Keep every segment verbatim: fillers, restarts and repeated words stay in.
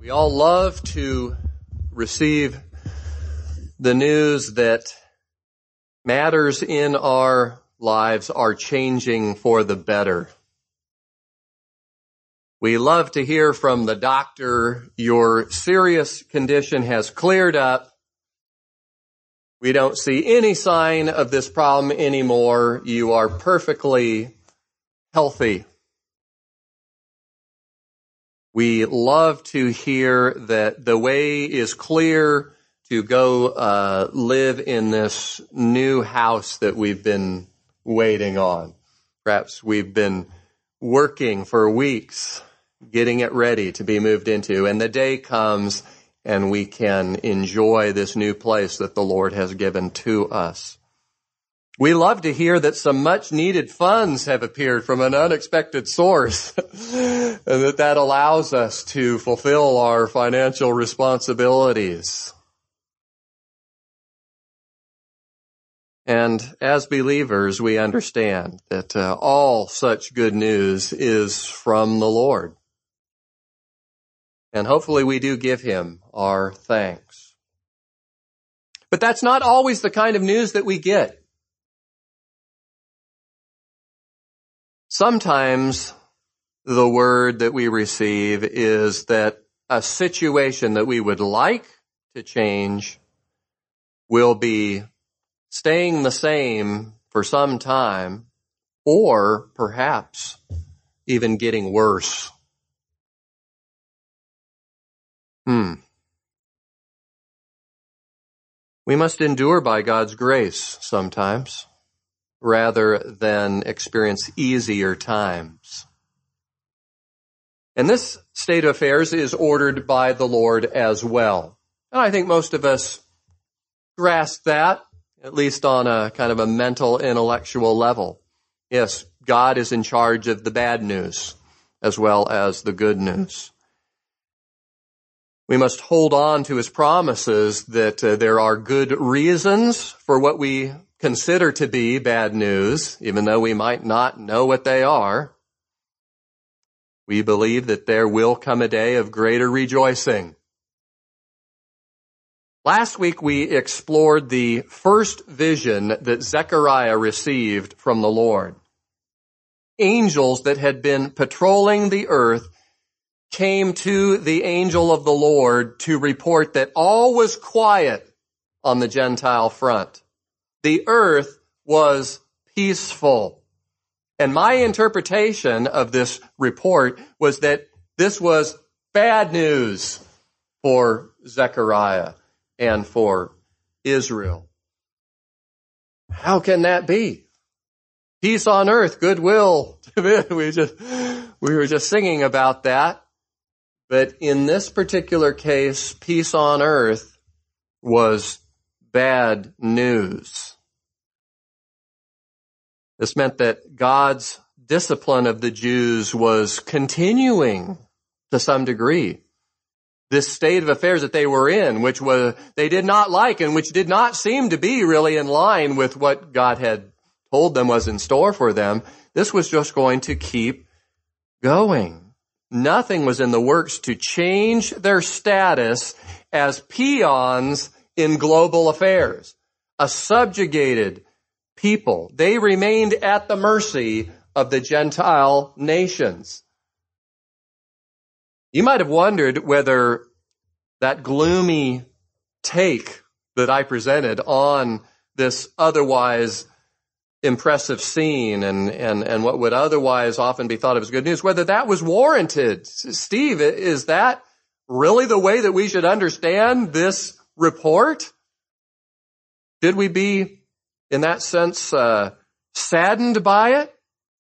We all love to receive the news that matters in our lives are changing for the better. We love to hear from the doctor, your serious condition has cleared up. We don't see any sign of this problem anymore. You are perfectly healthy. We love to hear that the way is clear to go uh, live in this new house that we've been waiting on. Perhaps we've been working for weeks, getting it ready to be moved into, and the day comes and we can enjoy this new place that the Lord has given to us. We love to hear that some much needed funds have appeared from an unexpected source and that that allows us to fulfill our financial responsibilities. And as believers, we understand that uh, all such good news is from the Lord. And hopefully we do give him our thanks. But that's not always the kind of news that we get. Sometimes the word that we receive is that a situation that we would like to change will be staying the same for some time, or perhaps even getting worse. Hmm. We must endure by God's grace sometimes, rather than experience easier times. And this state of affairs is ordered by the Lord as well. And I think most of us grasp that, at least on a kind of a mental, intellectual level. Yes, God is in charge of the bad news as well as the good news. We must hold on to his promises that uh, there are good reasons for what we consider to be bad news, even though we might not know what they are. We believe that there will come a day of greater rejoicing. Last week we explored the first vision that Zechariah received from the Lord. Angels that had been patrolling the earth came to the angel of the Lord to report that all was quiet on the Gentile front. The earth was peaceful. And my interpretation of this report was that this was bad news for Zechariah and for Israel. How can that be? Peace on earth, goodwill to men. We just, we were just singing about that. But in this particular case, peace on earth was bad news. This meant that God's discipline of the Jews was continuing to some degree. This state of affairs that they were in, which was they did not like and which did not seem to be really in line with what God had told them was in store for them, this was just going to keep going. Nothing was in the works to change their status as peons in global affairs, a subjugated people. They remained at the mercy of the Gentile nations. You might have wondered whether that gloomy take that I presented on this otherwise impressive scene and, and, and what would otherwise often be thought of as good news, whether that was warranted. Steve, is that really the way that we should understand this report? Did we be, in that sense, uh, saddened by it?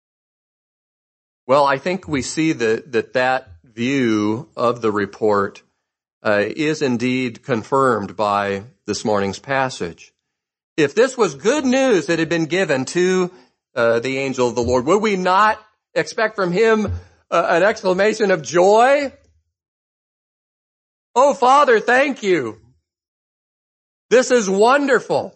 Well, I think we see that that, that view of the report uh, is indeed confirmed by this morning's passage. If this was good news that had been given to uh, the angel of the Lord, would we not expect from him uh, an exclamation of joy? Oh, Father, thank you. This is wonderful.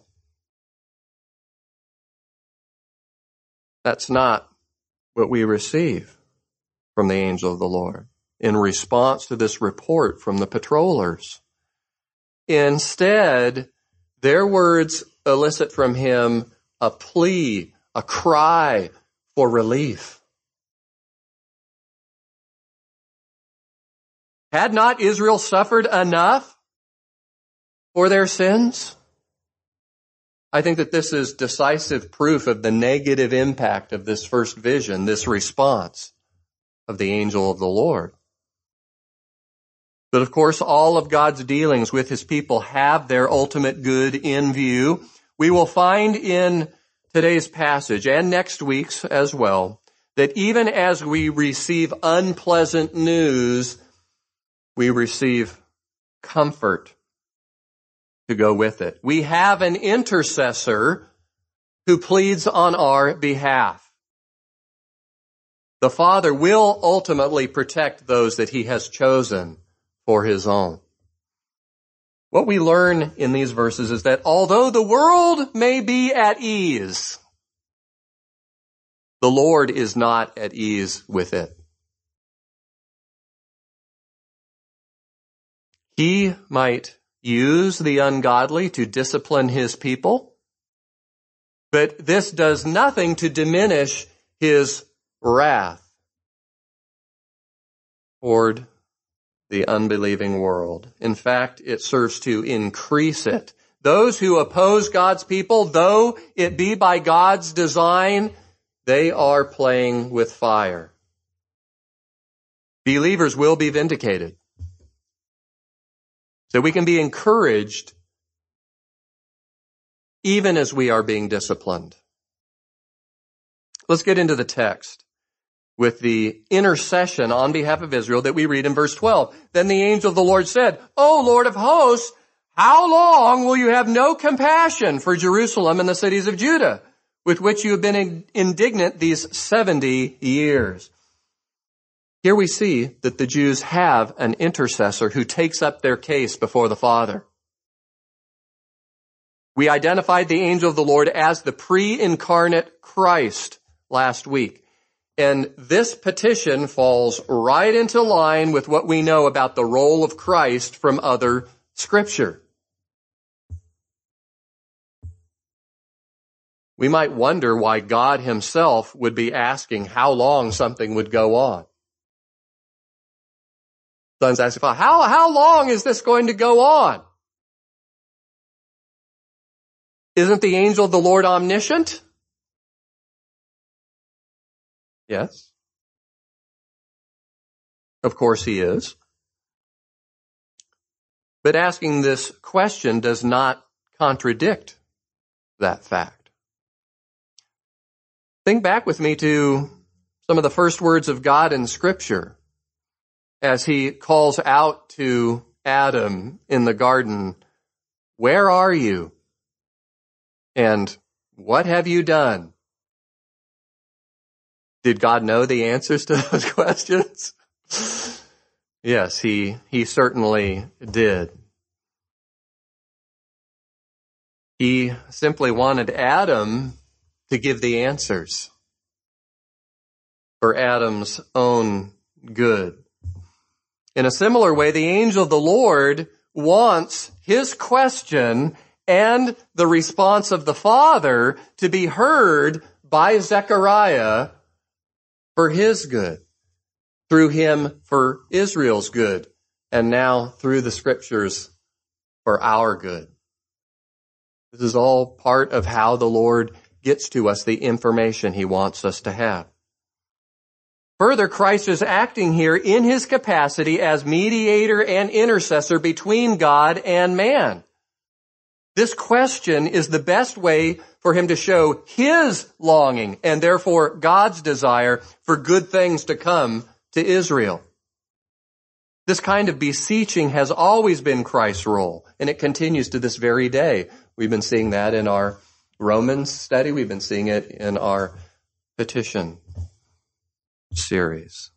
That's not what we receive from the angel of the Lord. in response to this report from the patrollers. Instead, their words elicit from him a plea, a cry for relief. Had not Israel suffered enough for their sins? I think that this is decisive proof of the negative impact of this first vision, this response of the angel of the Lord. But of course, all of God's dealings with his people have their ultimate good in view. We will find in today's passage and next week's as well that even as we receive unpleasant news, we receive comfort to go with it. We have an intercessor who pleads on our behalf. The Father will ultimately protect those that he has chosen for his own. What we learn in these verses is that although the world may be at ease, the Lord is not at ease with it. He might use the ungodly to discipline his people, but this does nothing to diminish his wrath toward the unbelieving world. In fact, it serves to increase it. Those who oppose God's people, though it be by God's design, they are playing with fire. Believers will be vindicated. So we can be encouraged even as we are being disciplined. Let's get into the text with the intercession on behalf of Israel that we read in verse twelve. Then the angel of the Lord said, O Lord of hosts, how long will you have no compassion for Jerusalem and the cities of Judah, with which you have been indignant these seventy years? Here we see that the Jews have an intercessor who takes up their case before the Father. We identified the angel of the Lord as the pre-incarnate Christ last week. And this petition falls right into line with what we know about the role of Christ from other Scripture. We might wonder why God himself would be asking how long something would go on. Sons ask, how, how long is this going to go on? Isn't the angel of the Lord omniscient? Yes. Of course he is. But asking this question does not contradict that fact. Think back with me to some of the first words of God in Scripture as he calls out to Adam in the garden, where are you? And what have you done? Did God know the answers to those questions? Yes, he, he certainly did. He simply wanted Adam to give the answers for Adam's own good. In a similar way, the angel of the Lord wants his question and the response of the Father to be heard by Zechariah for his good, through him for Israel's good, and now through the Scriptures for our good. This is all part of how the Lord gets to us the information he wants us to have. Further, Christ is acting here in his capacity as mediator and intercessor between God and man. This question is the best way for him to show his longing and therefore God's desire for good things to come to Israel. This kind of beseeching has always been Christ's role, and it continues to this very day. We've been seeing that in our Romans study. We've been seeing it in our petition series.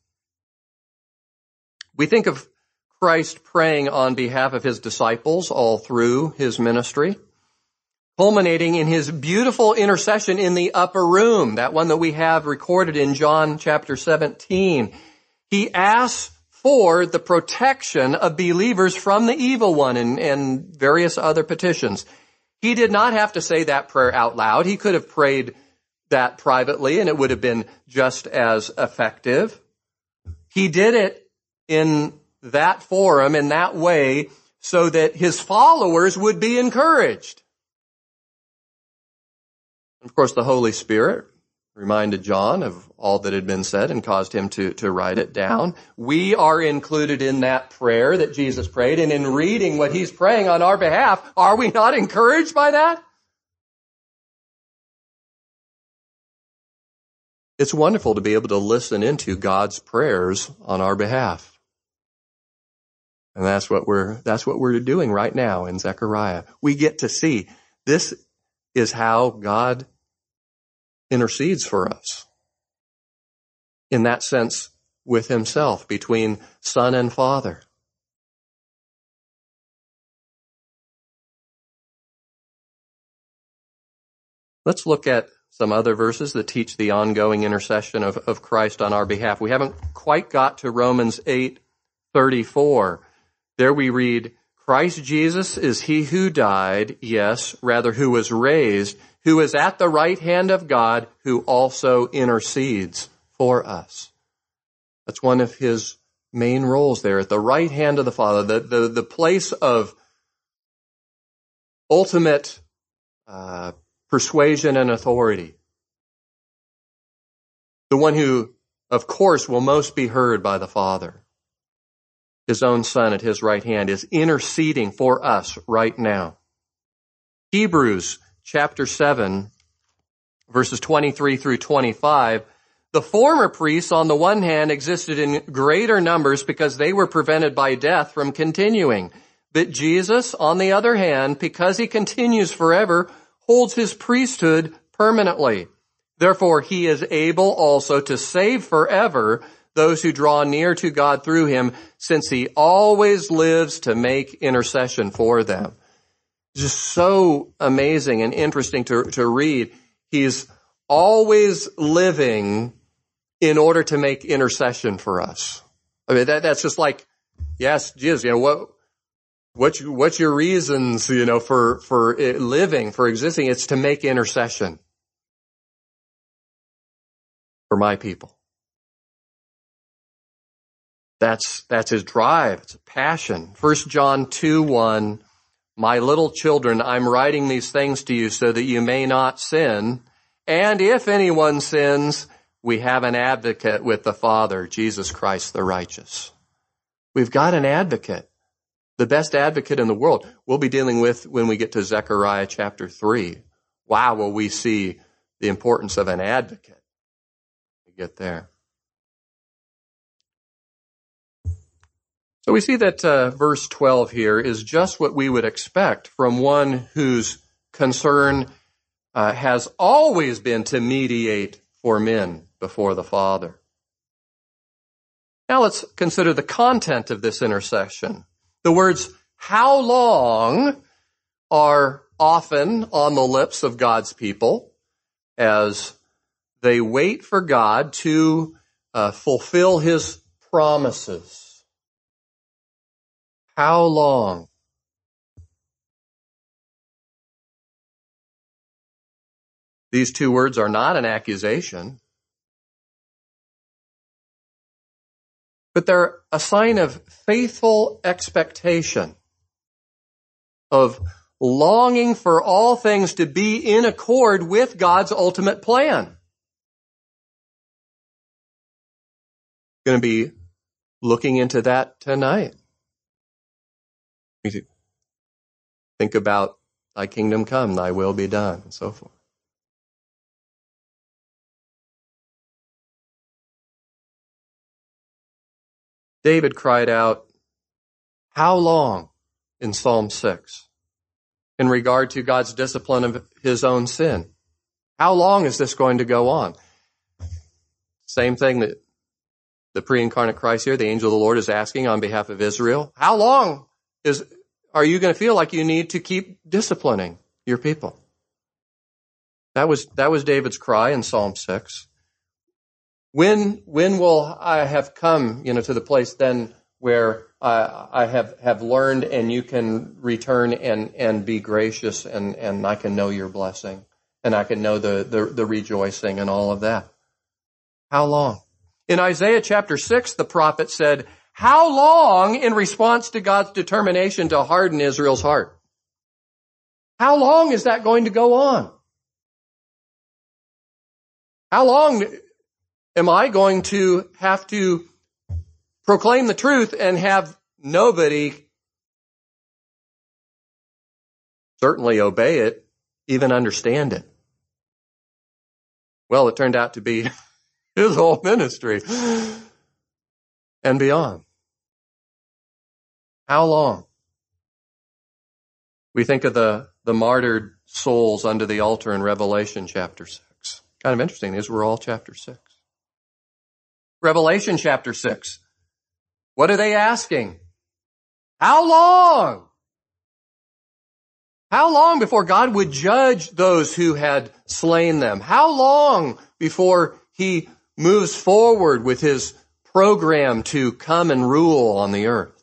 We think of Christ praying on behalf of his disciples all through his ministry, culminating in his beautiful intercession in the upper room, that one that we have recorded in John chapter seventeen. He asks for the protection of believers from the evil one and, and various other petitions. He did not have to say that prayer out loud. He could have prayed that privately and it would have been just as effective. He did it in that forum, in that way, so that his followers would be encouraged. Of course, the Holy Spirit reminded John of all that had been said and caused him to, to write it down. We are included in that prayer that Jesus prayed, and in reading what he's praying on our behalf, are we not encouraged by that? It's wonderful to be able to listen into God's prayers on our behalf. And that's what we're, that's what we're doing right now in Zechariah. We get to see this is how God intercedes for us. In that sense, with himself, between Son and Father. Let's look at some other verses that teach the ongoing intercession of, of Christ on our behalf. We haven't quite got to Romans eight thirty-four. There we read, Christ Jesus is he who died, yes, rather who was raised, who is at the right hand of God, who also intercedes for us. That's one of his main roles there, at the right hand of the Father, the, the, the place of ultimate uh, persuasion and authority. The one who, of course, will most be heard by the Father. His own Son at his right hand is interceding for us right now. Hebrews chapter seven, verses twenty-three through twenty-five, the former priests on the one hand existed in greater numbers because they were prevented by death from continuing. But Jesus, on the other hand, because he continues forever, holds his priesthood permanently. Therefore, he is able also to save forever those who draw near to God through him, since he always lives to make intercession for them. It's just so amazing and interesting to, to read. He's always living in order to make intercession for us. I mean, that, that's just like, yes, Jesus, you know, what, what's, what's your reasons, you know, for, for living, for existing? It's to make intercession for my people. That's, that's his drive. It's a passion. First John two one, my little children, I'm writing these things to you so that you may not sin. And if anyone sins, we have an advocate with the Father, Jesus Christ the righteous. We've got an advocate, the best advocate in the world. We'll be dealing with when we get to Zechariah chapter three. Wow, will we see the importance of an advocate when we get there. So we see that uh, verse twelve here is just what we would expect from one whose concern uh, has always been to mediate for men before the Father. Now let's consider the content of this intercession. The words, how long, are often on the lips of God's people as they wait for God to uh, fulfill his promises. How long? These two words are not an accusation, but they're a sign of faithful expectation, of longing for all things to be in accord with God's ultimate plan. Going to be looking into that tonight. Think about thy kingdom come, thy will be done, and so forth. David cried out, how long, in Psalm six, in regard to God's discipline of his own sin? How long is this going to go on? Same thing that the pre-incarnate Christ here, the angel of the Lord, is asking on behalf of Israel. How long is are you going to feel like you need to keep disciplining your people? That was, that was David's cry in Psalm six. When, when will I have come, you know, to the place then where uh, I have, have learned and you can return and, and be gracious and, and I can know your blessing and I can know the, the, the rejoicing and all of that? How long? In Isaiah chapter six, the prophet said, how long in response to God's determination to harden Israel's heart? How long is that going to go on? How long am I going to have to proclaim the truth and have nobody certainly obey it, even understand it? Well, it turned out to be his whole ministry and beyond. How long? We think of the, the martyred souls under the altar in Revelation chapter six. Kind of interesting. These were all chapter six. Revelation chapter six. What are they asking? How long? How long before God would judge those who had slain them? How long before he moves forward with his program to come and rule on the earth?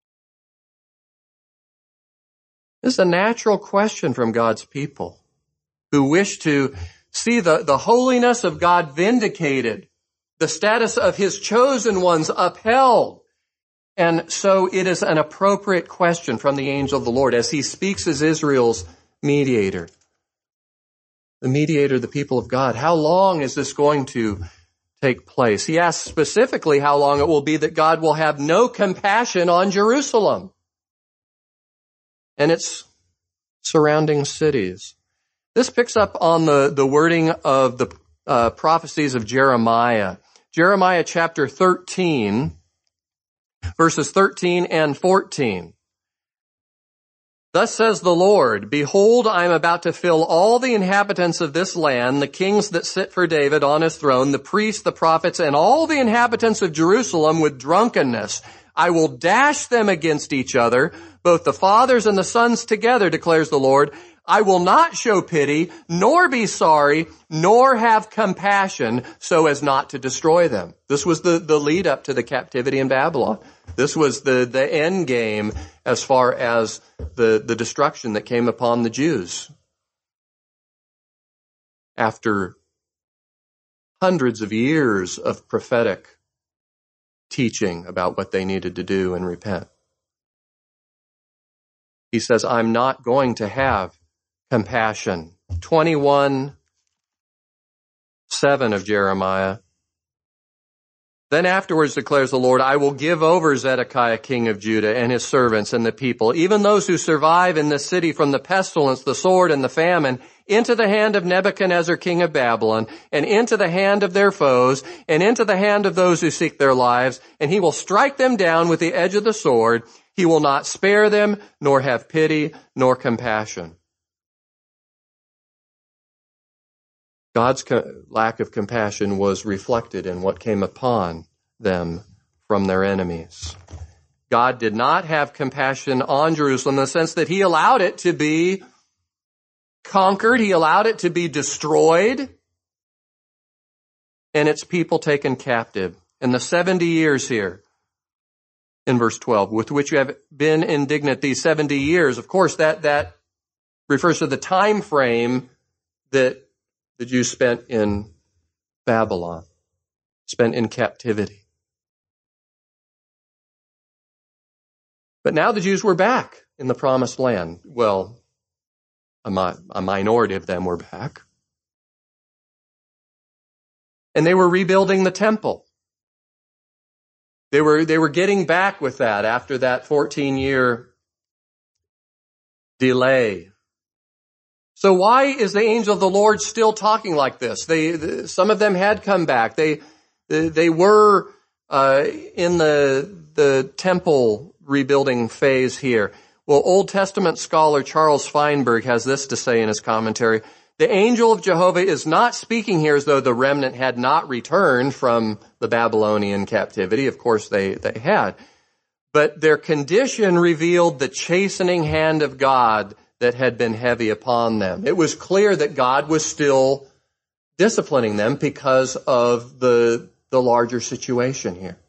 This is a natural question from God's people who wish to see the, the holiness of God vindicated, the status of his chosen ones upheld. And so it is an appropriate question from the angel of the Lord as he speaks as Israel's mediator. The mediator of the people of God. How long is this going to take place? He asks specifically how long it will be that God will have no compassion on Jerusalem and its surrounding cities. This picks up on the, the wording of the uh, prophecies of Jeremiah. Jeremiah chapter thirteen, verses thirteen and fourteen. Thus says the Lord, behold, I am about to fill all the inhabitants of this land, the kings that sit for David on his throne, the priests, the prophets, and all the inhabitants of Jerusalem with drunkenness. I will dash them against each other, both the fathers and the sons together, declares the Lord. I will not show pity, nor be sorry, nor have compassion, so as not to destroy them. This was the, the lead up to the captivity in Babylon. This was the, the end game as far as the, the destruction that came upon the Jews. After hundreds of years of prophetic teaching about what they needed to do and repent. He says, I'm not going to have compassion. twenty-one seven of Jeremiah. Then afterwards declares the Lord, I will give over Zedekiah king of Judah and his servants and the people, even those who survive in this city from the pestilence, the sword, and the famine, into the hand of Nebuchadnezzar king of Babylon, and into the hand of their foes, and into the hand of those who seek their lives, and he will strike them down with the edge of the sword. He will not spare them, nor have pity, nor compassion. God's co- lack of compassion was reflected in what came upon them from their enemies. God did not have compassion on Jerusalem in the sense that he allowed it to be conquered. He allowed it to be destroyed and its people taken captive. In the seventy years here, in verse twelve, with which you have been indignant these seventy years, of course, that, that refers to the time frame that the Jews spent in Babylon, spent in captivity. But now the Jews were back in the promised land. Well, a, mi- a minority of them were back. And they were rebuilding the temple. They were, they were getting back with that after that fourteen-year delay. So why is the angel of the Lord still talking like this? They, some of them had come back. They, they were uh, in the the temple rebuilding phase here. Well, Old Testament scholar Charles Feinberg has this to say in his commentary: the angel of Jehovah is not speaking here as though the remnant had not returned from the Babylonian captivity. Of course, they they had, but their condition revealed the chastening hand of God that had been heavy upon them. It was clear that God was still disciplining them because of the, the larger situation here.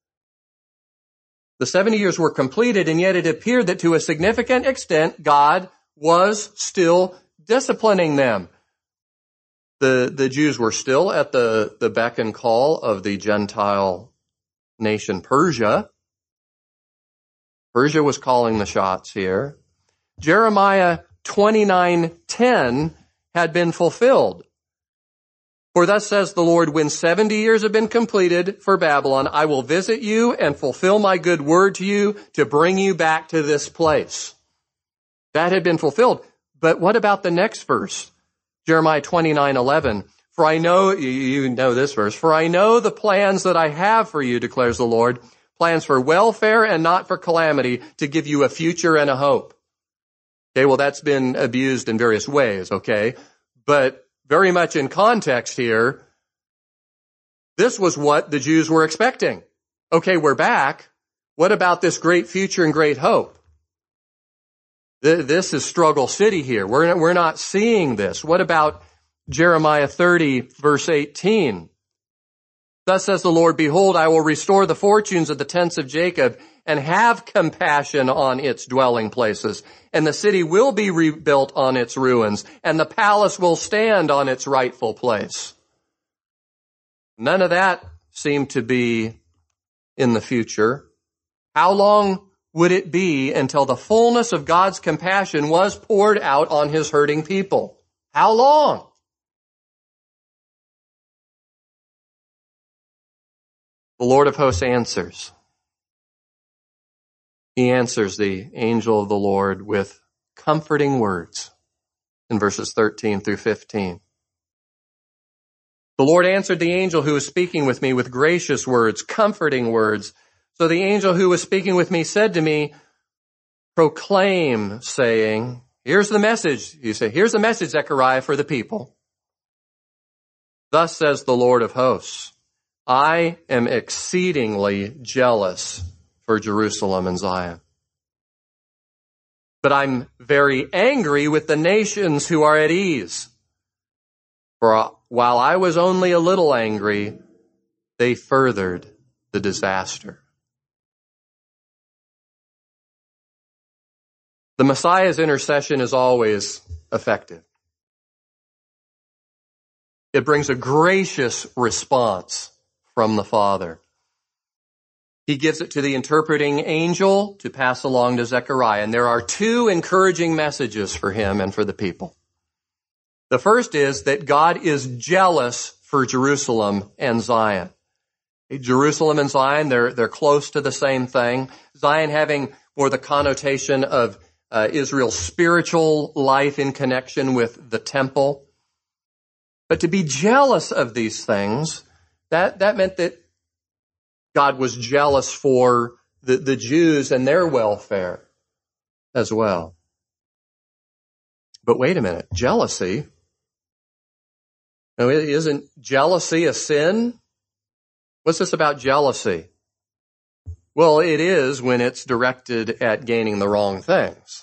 The seventy years were completed, and yet it appeared that to a significant extent, God was still disciplining them. The, the Jews were still at the, the beck and call of the Gentile nation Persia. Persia was calling the shots here. Jeremiah twenty-nine ten had been fulfilled. For thus says the Lord, when seventy years have been completed for Babylon, I will visit you and fulfill my good word to you to bring you back to this place. That had been fulfilled. But what about the next verse? Jeremiah twenty-nine eleven. For I know, you know this verse, for I know the plans that I have for you, declares the Lord, plans for welfare and not for calamity, to give you a future and a hope. Okay, well, that's been abused in various ways, okay? But very much in context here, this was what the Jews were expecting. Okay, we're back. What about this great future and great hope? This is struggle city here. We're, we're not seeing this. What about Jeremiah thirty, verse eighteen? Thus says the Lord, behold, I will restore the fortunes of the tents of Jacob and have compassion on its dwelling places. And the city will be rebuilt on its ruins, and the palace will stand on its rightful place. None of that seemed to be in the future. How long would it be until the fullness of God's compassion was poured out on his hurting people? How long? The Lord of hosts answers. He answers the angel of the Lord with comforting words in verses thirteen through fifteen. The Lord answered the angel who was speaking with me with gracious words, comforting words. So the angel who was speaking with me said to me, proclaim, saying, here's the message. You say, here's the message, Zechariah, for the people. Thus says the Lord of hosts, I am exceedingly jealous for Jerusalem and Zion. But I'm very angry with the nations who are at ease. For while I was only a little angry, they furthered the disaster. The Messiah's intercession is always effective. It brings a gracious response from the Father. He gives it to the interpreting angel to pass along to Zechariah. And there are two encouraging messages for him and for the people. The first is that God is jealous for Jerusalem and Zion. Jerusalem and Zion, they're, they're close to the same thing. Zion having more the connotation of uh, Israel's spiritual life in connection with the temple. But to be jealous of these things, that, that meant that God was jealous for the, the Jews and their welfare as well. But wait a minute, jealousy? No, isn't jealousy a sin? What's this about jealousy? Well, it is when it's directed at gaining the wrong things.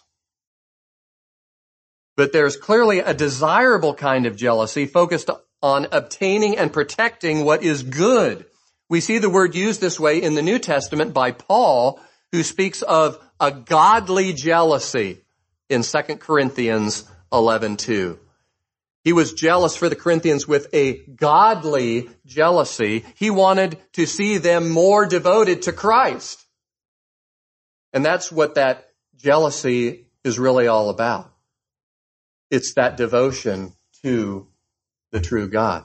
But there's clearly a desirable kind of jealousy focused on obtaining and protecting what is good. We see the word used this way in the New Testament by Paul, who speaks of a godly jealousy in Second Corinthians eleven two. He was jealous for the Corinthians with a godly jealousy. He wanted to see them more devoted to Christ. And that's what that jealousy is really all about. It's that devotion to the true God.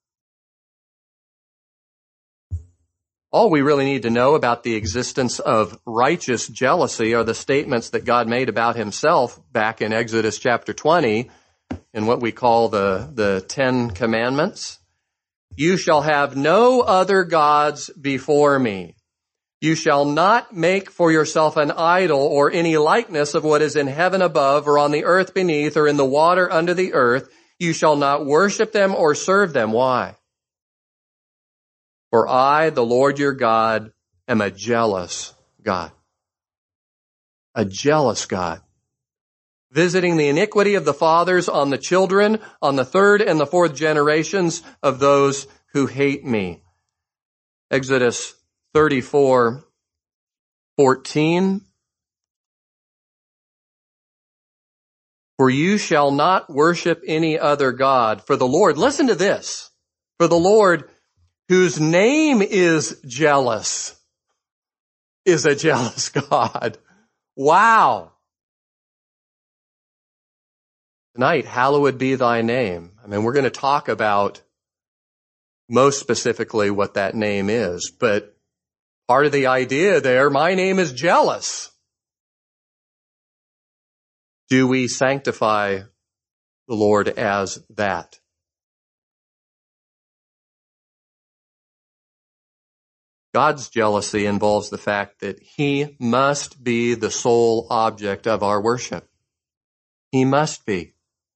All we really need to know about the existence of righteous jealousy are the statements that God made about himself back in Exodus chapter twenty in what we call the, the Ten Commandments. You shall have no other gods before me. You shall not make for yourself an idol or any likeness of what is in heaven above or on the earth beneath or in the water under the earth. You shall not worship them or serve them. Why? For I, the Lord your God, am a jealous God. A jealous God. Visiting the iniquity of the fathers on the children, on the third and the fourth generations of those who hate me. Exodus thirty-four fourteen. For you shall not worship any other God, for the Lord, listen to this, for the Lord, whose name is jealous, is a jealous God. Wow. Tonight, hallowed be thy name. I mean, we're going to talk about most specifically what that name is, but part of the idea there, my name is jealous. Do we sanctify the Lord as that? God's jealousy involves the fact that he must be the sole object of our worship. He must be.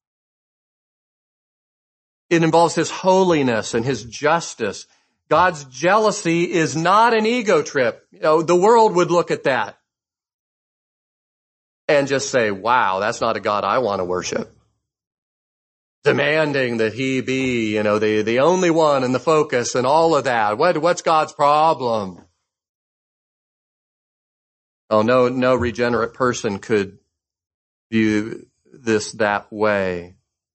It involves his holiness and his justice. God's jealousy is not an ego trip. You know, the world would look at that and just say, wow, that's not a God I want to worship. Demanding that he be, you know, the, the only one and the focus and all of that. What, what's God's problem? Oh, no, no regenerate person could view this that way.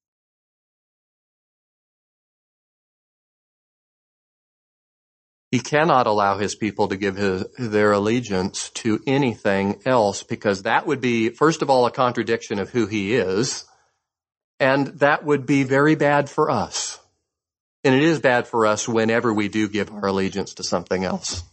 He cannot allow his people to give his, their allegiance to anything else, because that would be, first of all, a contradiction of who he is, and that would be very bad for us. And it is bad for us whenever we do give our allegiance to something else.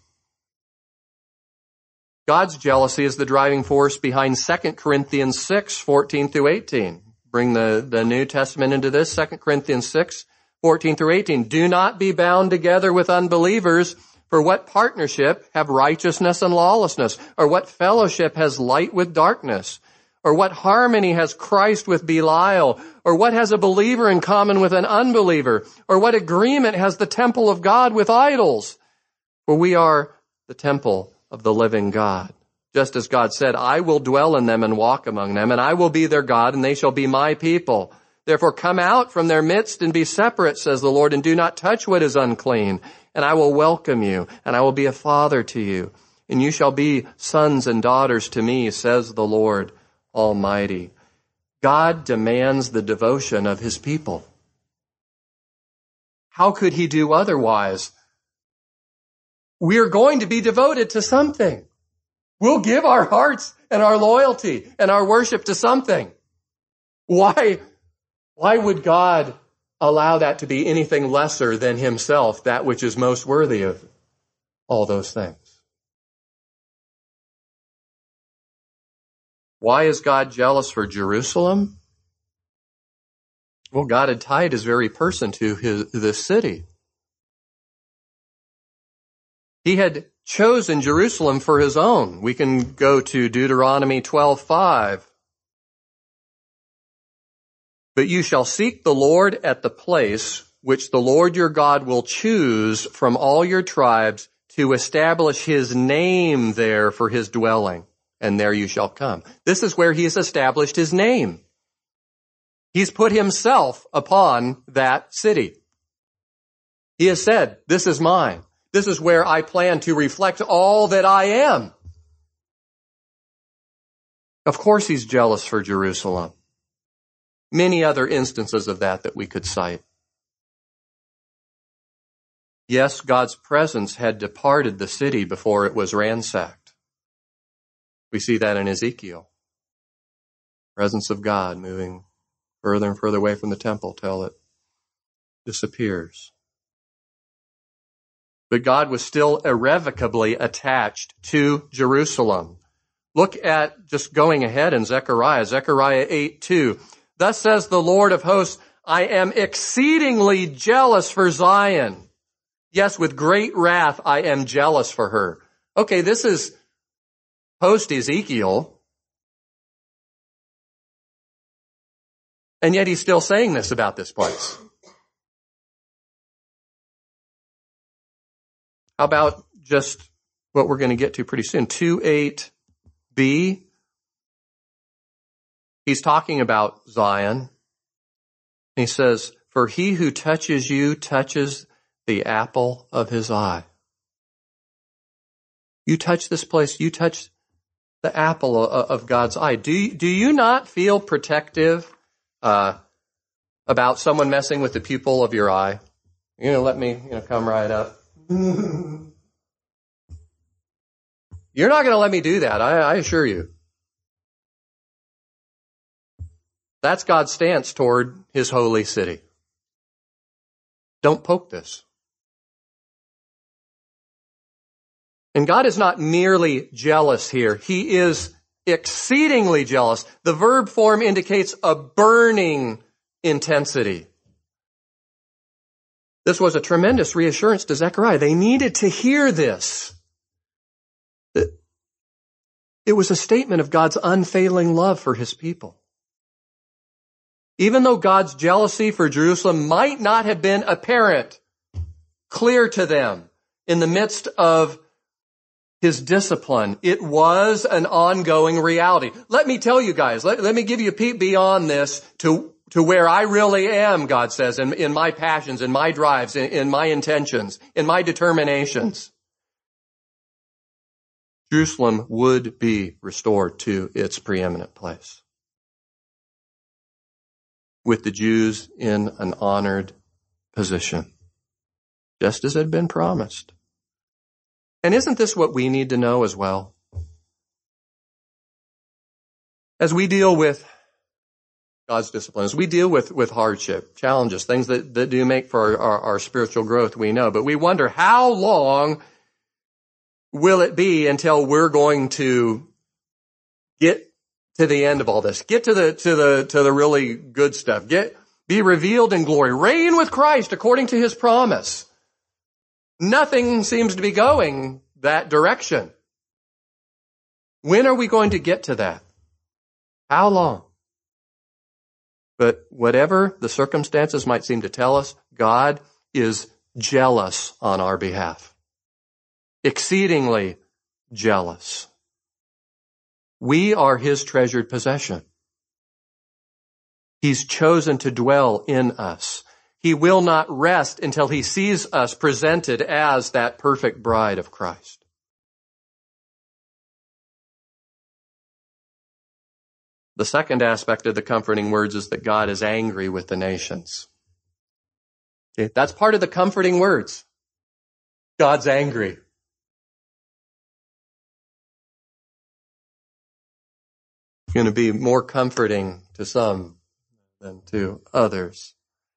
God's jealousy is the driving force behind Second Corinthians six, fourteen through eighteen. Bring the, the New Testament into this, Second Corinthians six, fourteen through eighteen. Do not be bound together with unbelievers, for what partnership have righteousness and lawlessness? Or what fellowship has light with darkness? Or what harmony has Christ with Belial? Or what has a believer in common with an unbeliever? Or what agreement has the temple of God with idols? For we are the temple of the living God. Just as God said, I will dwell in them and walk among them, and I will be their God, and they shall be my people. Therefore come out from their midst and be separate, says the Lord, and do not touch what is unclean. And I will welcome you, and I will be a father to you. And you shall be sons and daughters to me, says the Lord Almighty. God demands the devotion of his people. How could he do otherwise? We're going to be devoted to something. We'll give our hearts and our loyalty and our worship to something. Why? Why would God allow that to be anything lesser than himself, that which is most worthy of all those things? Why is God jealous for Jerusalem? Well, God had tied his very person to his, this city. He had chosen Jerusalem for his own. We can go to Deuteronomy twelve five. But you shall seek the Lord at the place which the Lord your God will choose from all your tribes to establish his name there for his dwelling, and there you shall come. This is where he has established his name. He's put himself upon that city. He has said, this is mine. This is where I plan to reflect all that I am. Of course he's jealous for Jerusalem. Many other instances of that that we could cite. Yes, God's presence had departed the city before it was ransacked. We see that in Ezekiel. Presence of God moving further and further away from the temple till it disappears. But God was still irrevocably attached to Jerusalem. Look at, just going ahead in Zechariah, Zechariah eight two. Thus says the Lord of hosts, I am exceedingly jealous for Zion. Yes, with great wrath I am jealous for her. Okay, this is post-Ezekiel. And yet he's still saying this about this place. How about just what we're going to get to pretty soon? two eight b. He's talking about Zion. He says, for he who touches you touches the apple of his eye. You touch this place, you touch the apple of God's eye. Do, do you not feel protective uh, about someone messing with the pupil of your eye? You're going to let me you know, come right up. You're not going to let me do that, I, I assure you. That's God's stance toward his holy city. Don't poke this. And God is not merely jealous here. He is exceedingly jealous. The verb form indicates a burning intensity. This was a tremendous reassurance to Zechariah. They needed to hear this. It was a statement of God's unfailing love for his people. Even though God's jealousy for Jerusalem might not have been apparent, clear to them in the midst of his discipline, it was an ongoing reality. Let me tell you guys, let, let me give you a peek beyond this to, to where I really am, God says, in, in my passions, in my drives, in, in my intentions, in my determinations. Jerusalem would be restored to its preeminent place, with the Jews in an honored position, just as had been promised. And isn't this what we need to know as well? As we deal with God's discipline, as we deal with, with hardship, challenges, things that, that do make for our, our, our spiritual growth, we know. But we wonder, how long will it be until we're going to get to the end of all this? Get to the, to the, to the really good stuff. Get, be revealed in glory. Reign with Christ according to his promise. Nothing seems to be going that direction. When are we going to get to that? How long? But whatever the circumstances might seem to tell us, God is jealous on our behalf. Exceedingly jealous. We are his treasured possession. He's chosen to dwell in us. He will not rest until he sees us presented as that perfect bride of Christ. The second aspect of the comforting words is that God is angry with the nations. Okay, that's part of the comforting words. God's angry. It's going to be more comforting to some than to others.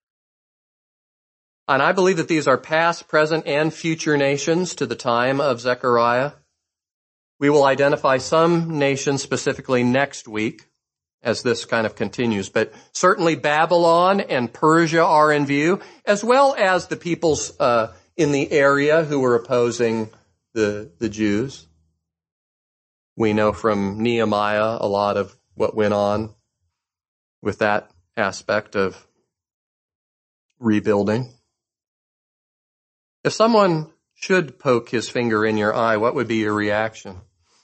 And I believe that these are past, present, and future nations to the time of Zechariah. We will identify some nations specifically next week as this kind of continues. But certainly Babylon and Persia are in view, as well as the peoples uh, in the area who were opposing the, the Jews. We know from Nehemiah a lot of what went on with that aspect of rebuilding. If someone should poke his finger in your eye, what would be your reaction?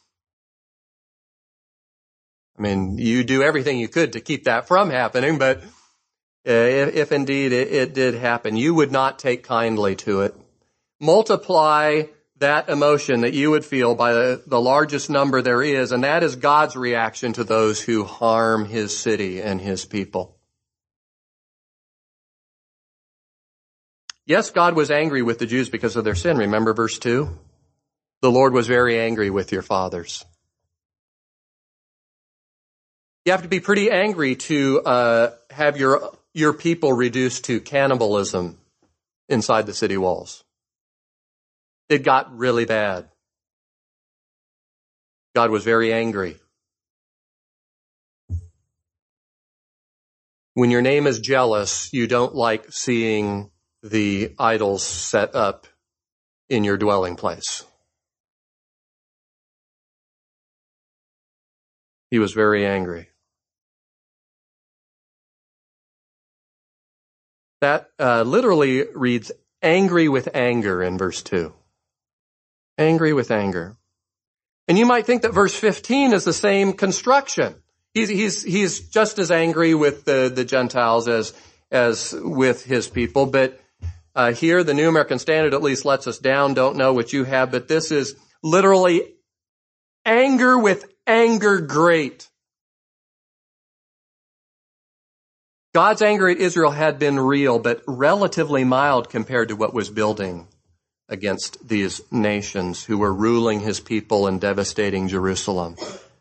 I mean, you do everything you could to keep that from happening, but uh, if, if indeed it, it did happen, you would not take kindly to it. Multiply that emotion that you would feel by the, the largest number there is, and that is God's reaction to those who harm his city and his people. Yes, God was angry with the Jews because of their sin. Remember verse two? The Lord was very angry with your fathers. You have to be pretty angry to uh, have your your people reduced to cannibalism inside the city walls. It got really bad. God was very angry. When your name is jealous, you don't like seeing the idols set up in your dwelling place. He was very angry. That uh, literally reads angry with anger in verse two. Angry with anger. And you might think that verse fifteen is the same construction. He's, he's, he's just as angry with the, the Gentiles as, as with his people. But uh, here, the New American Standard at least lets us down. Don't know what you have, but this is literally anger with anger great. God's anger at Israel had been real, but relatively mild compared to what was building against these nations who were ruling his people and devastating Jerusalem.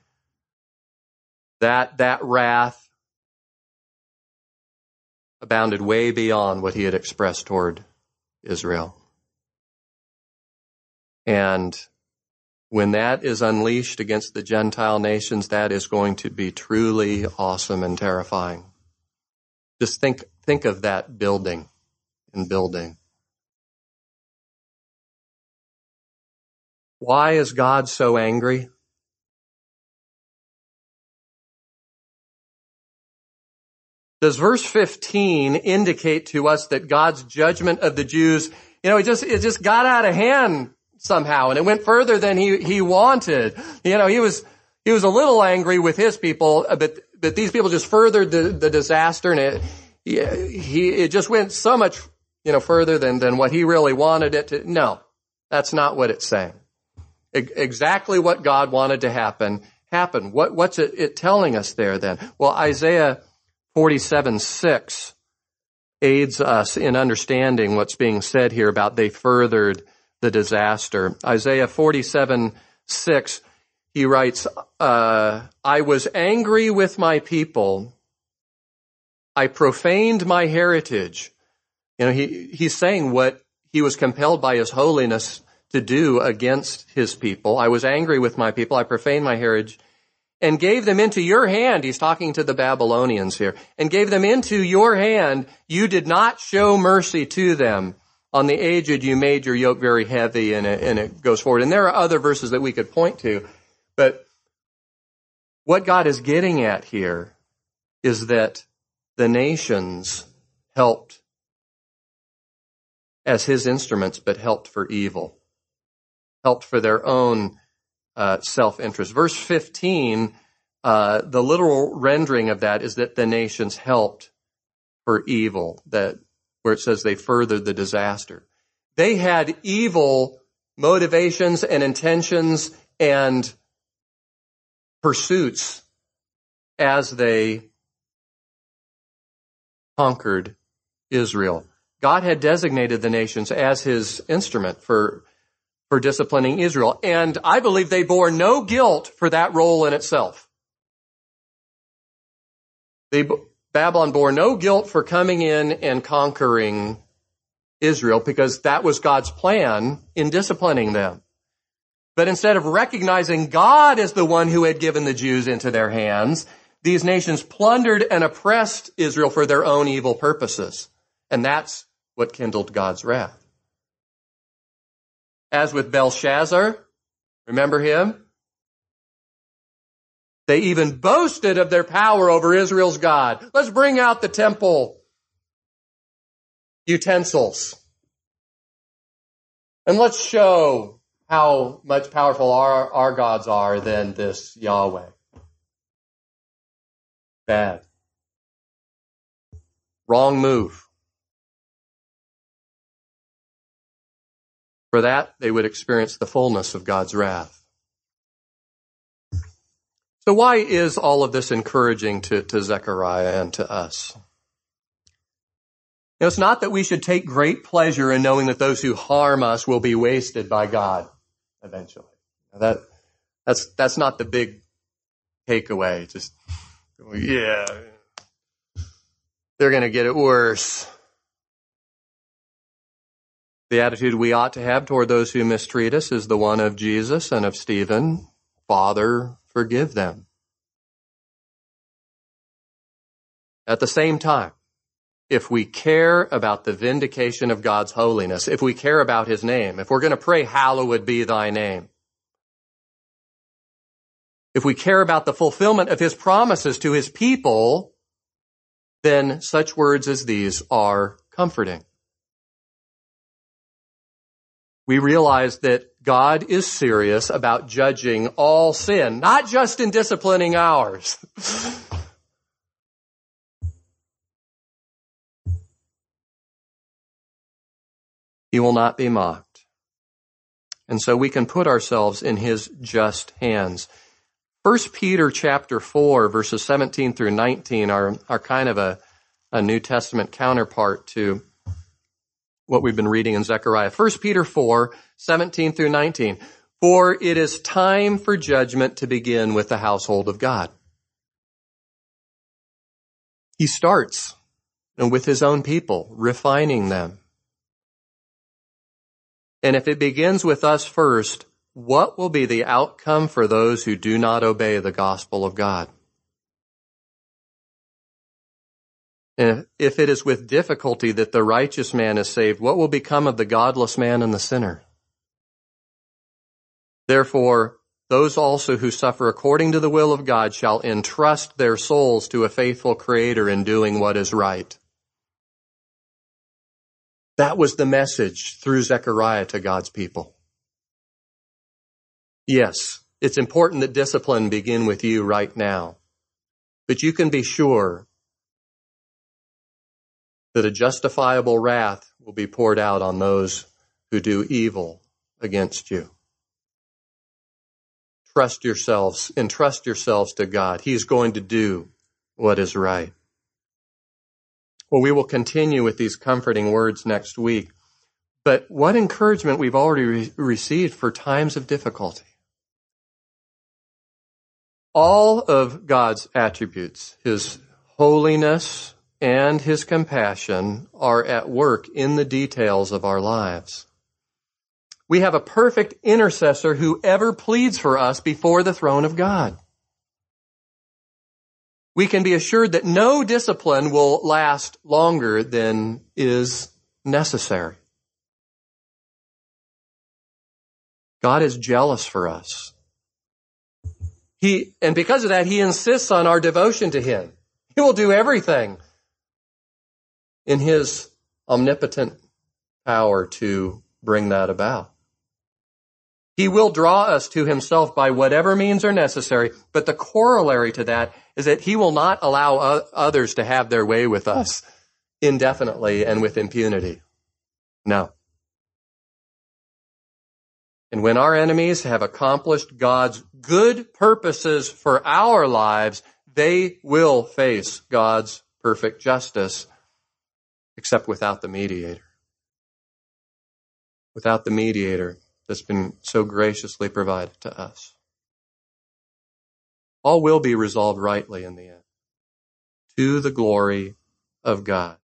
That, that wrath abounded way beyond what he had expressed toward Israel. And when that is unleashed against the Gentile nations, that is going to be truly awesome and terrifying. Just think, think of that building and building. Why is God so angry? Does verse fifteen indicate to us that God's judgment of the Jews, you know, it just, it just got out of hand somehow and it went further than he, he wanted. You know, he was, he was a little angry with his people, but, but these people just furthered the, the disaster and it, he, it just went so much, you know, further than, than what he really wanted it to. No, that's not what it's saying. E- exactly what God wanted to happen, happened. What, what's it, it telling us there then? Well, Isaiah forty-seven six aids us in understanding what's being said here about they furthered the disaster. Isaiah forty-seven six, he writes, uh, I was angry with my people. I profaned my heritage. You know, he, he's saying what he was compelled by his holiness to do against his people. I was angry with my people. I profaned my heritage and gave them into your hand. He's talking to the Babylonians here. And gave them into your hand. You did not show mercy to them. On the aged, you made your yoke very heavy, and it, and it goes forward. And there are other verses that we could point to. But what God is getting at here is that the nations helped as his instruments, but helped for evil. Helped for their own uh, self-interest. Verse fifteen, uh, the literal rendering of that is that the nations helped for evil, that where it says they furthered the disaster. They had evil motivations and intentions and pursuits as they conquered Israel. God had designated the nations as his instrument for, for disciplining Israel. And I believe they bore no guilt for that role in itself. They, Babylon bore no guilt for coming in and conquering Israel because that was God's plan in disciplining them. But instead of recognizing God as the one who had given the Jews into their hands, these nations plundered and oppressed Israel for their own evil purposes. And that's what kindled God's wrath. As with Belshazzar, remember him? They even boasted of their power over Israel's God. Let's bring out the temple utensils. And let's show how much powerful our, our gods are than this Yahweh. Bad. Wrong move. For that, they would experience the fullness of God's wrath. So why is all of this encouraging to, to Zechariah and to us? You know, it's not that we should take great pleasure in knowing that those who harm us will be wasted by God eventually. That, that's, that's not the big takeaway. Just, yeah, they're going to get it worse. The attitude we ought to have toward those who mistreat us is the one of Jesus and of Stephen. Father, forgive them. At the same time, if we care about the vindication of God's holiness, if we care about his name, if we're going to pray, hallowed be thy name, if we care about the fulfillment of his promises to his people, then such words as these are comforting. We realize that God is serious about judging all sin, not just in disciplining ours. He will not be mocked. And so we can put ourselves in his just hands. First Peter chapter four, verses seventeen through nineteen are, are kind of a, a New Testament counterpart to what we've been reading in Zechariah. First Peter four, seventeen through nineteen. For it is time for judgment to begin with the household of God. He starts with his own people, refining them. And if it begins with us first, what will be the outcome for those who do not obey the gospel of God? And if it is with difficulty that the righteous man is saved, what will become of the godless man and the sinner? Therefore, those also who suffer according to the will of God shall entrust their souls to a faithful Creator in doing what is right. That was the message through Zechariah to God's people. Yes, it's important that discipline begin with you right now. But you can be sure that a justifiable wrath will be poured out on those who do evil against you. Trust yourselves, entrust yourselves to God. He's going to do what is right. Well, we will continue with these comforting words next week. But what encouragement we've already re- received for times of difficulty. All of God's attributes, his holiness and his compassion, are at work in the details of our lives. We have a perfect intercessor who ever pleads for us before the throne of God. We can be assured that no discipline will last longer than is necessary. God is jealous for us. He, and because of that, he insists on our devotion to him. He will do everything in his omnipotent power to bring that about. He will draw us to himself by whatever means are necessary, but the corollary to that is that he will not allow others to have their way with us indefinitely and with impunity. No. And when our enemies have accomplished God's good purposes for our lives, they will face God's perfect justice, except without the mediator. Without the mediator that's been so graciously provided to us. All will be resolved rightly in the end, to the glory of God.